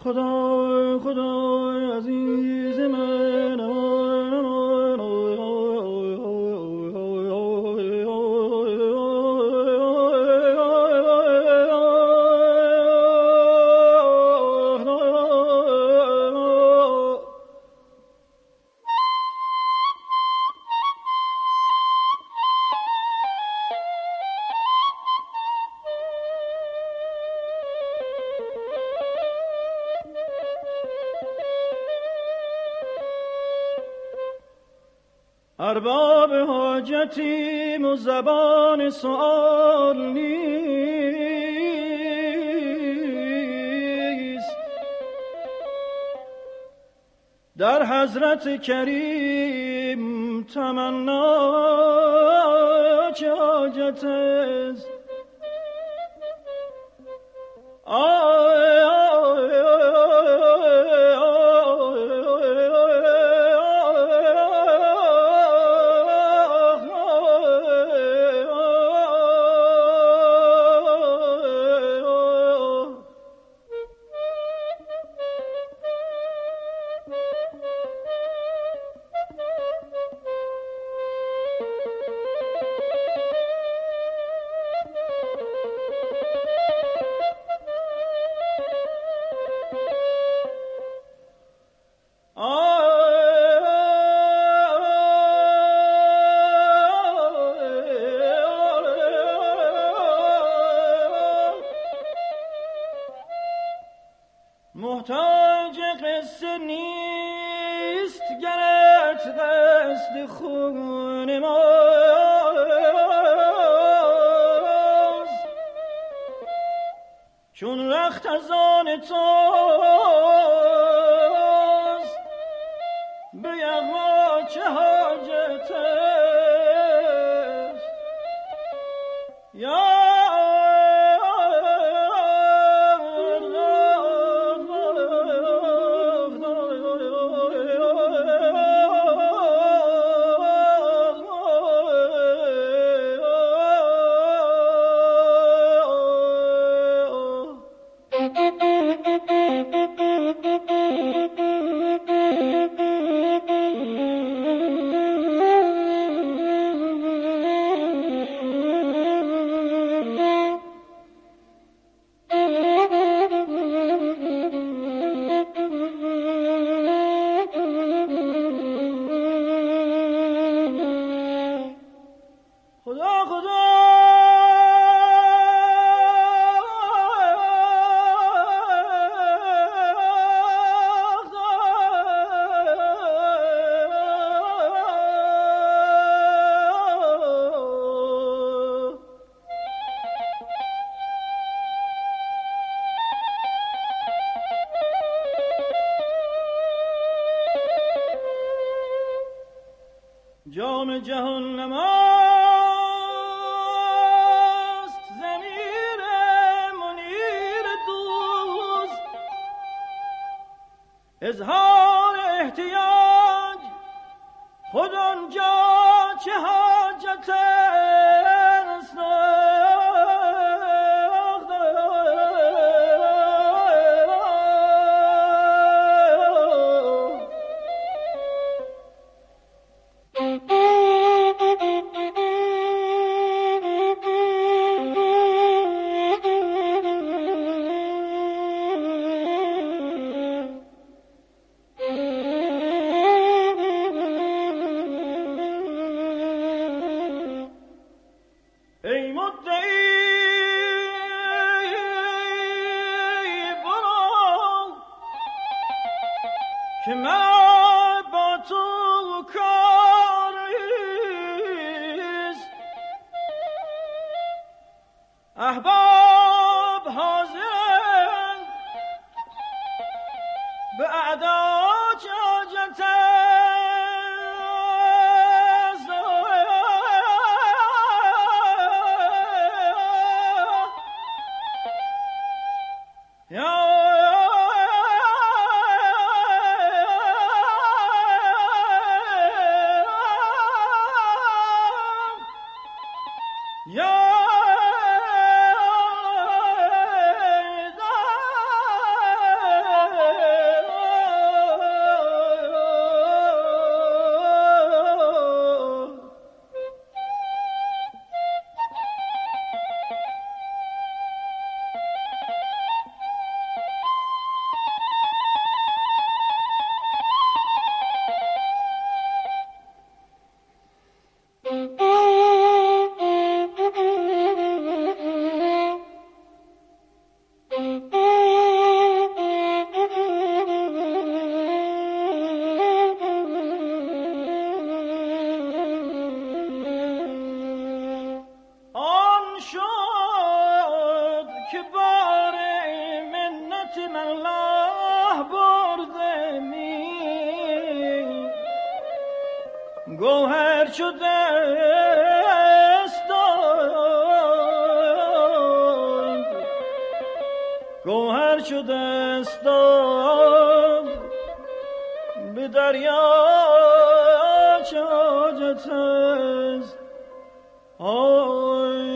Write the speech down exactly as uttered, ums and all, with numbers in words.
خدا خدا عزیز من ارباب حاجتیم و زبان سؤال نیست، در حضرت کریم تمنا چه حاجت است. محتاج قصه نیست گرت قصد خون ماست، چون رخت از آن توست به یغما چه حاجت است. یا جام جهان نماست ضمیر منیر دوست، اظهار احتیاج خود آنجا چه حاجت است. ای مدعی برو که من با تو کاریست، احباب حاضر به اعدا چه حاجت گوهر چو دستان گوهر چو دستان به دریا چه حاجت است؟ آی